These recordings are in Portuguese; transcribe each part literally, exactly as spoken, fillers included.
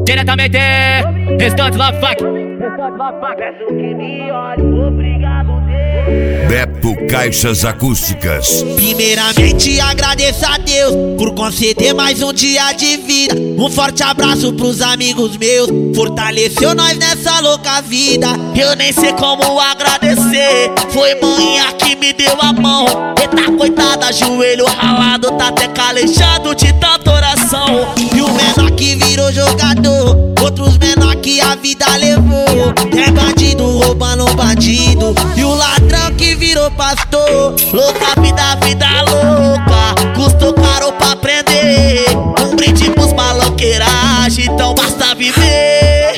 Diretamente, Restante Love Funk. Peço que me olhe, obrigado Deus. Beto Caixas Acústicas. Primeiramente agradeço a Deus por conceder mais um dia de vida. Um forte abraço pros amigos meus, fortaleceu nós nessa louca vida. Eu nem sei como agradecer, foi manhã que me deu a mão. Eita coitada, joelho ralado, tá até calejado de tanta oração. E o menor que virou jogador, outros menor que a vida levou. É bandido roubando bandido, e o ladrão que virou pastor. Louca vida, vida louca, custou caro pra aprender. Um brinde pros maloqueiragem, então basta viver.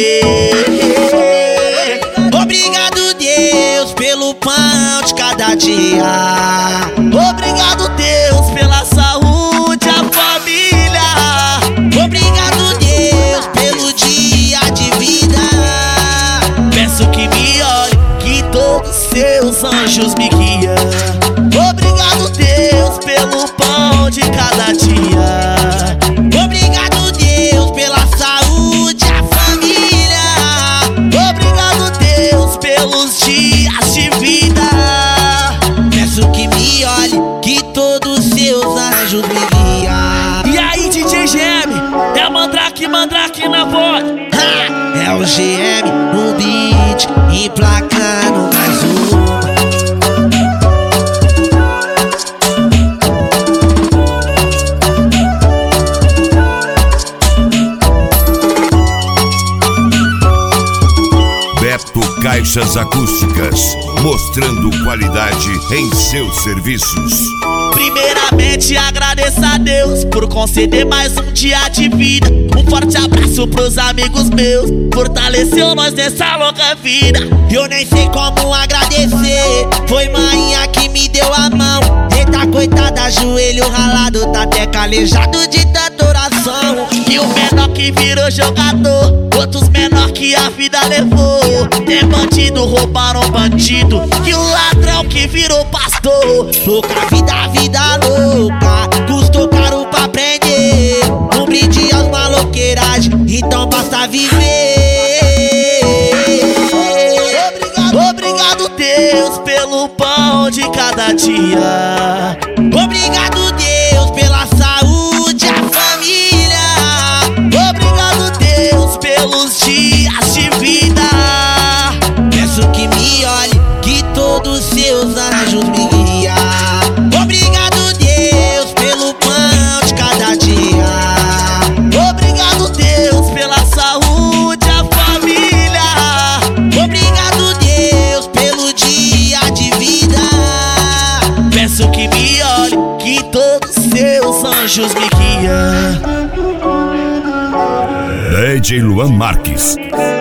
Obrigado Deus pelo pão de cada dia. Obrigado Deus pela saúde, a família. Obrigado Deus pelo dia de vida. Peço que me olhe, que todos seus anjos me guiam. Obrigado Deus pelo pão de cada dia. Obrigado Deus pela saúde, a família. Obrigado Deus pelos dias de vida. Peço que me olhe, que todos seus anjos me guiam. E aí D J G M, é Mandrake, Mandrake na voz. Ha! É o G M no beat, emplacando mais uma. Beto Caixas Acústicas, mostrando qualidade em seus serviços. Primeiramente agradeço a Deus por conceder mais um dia de vida. Um forte abraço pros amigos meus, fortaleceu nós nessa louca vida. Eu nem sei como agradecer, foi manhã que me deu a mão. Eita coitada, joelho ralado, tá até calejado de tanta oração. E o menor que virou jogador, outros menor que a vida levou. Tem bandido roubaram bandido, e o ladrão que virou pastor. Louca vida, vida louca, custou caro pra aprender. Um brinde aos maloqueiragem, então basta viver. Obrigado, obrigado Deus pelo pão de cada dia. Obrigado Deus pela saúde, a família. Obrigado Deus pelos dias de vida. Peço que me olhe, que todos seus anjos me guiam. Obrigado Deus pelo pão de cada dia. Obrigado Deus pela saúde, a família. Obrigado Deus pelo dia de vida. Peço que me olhe, que todos seus anjos me guiam. D J Luan Marques.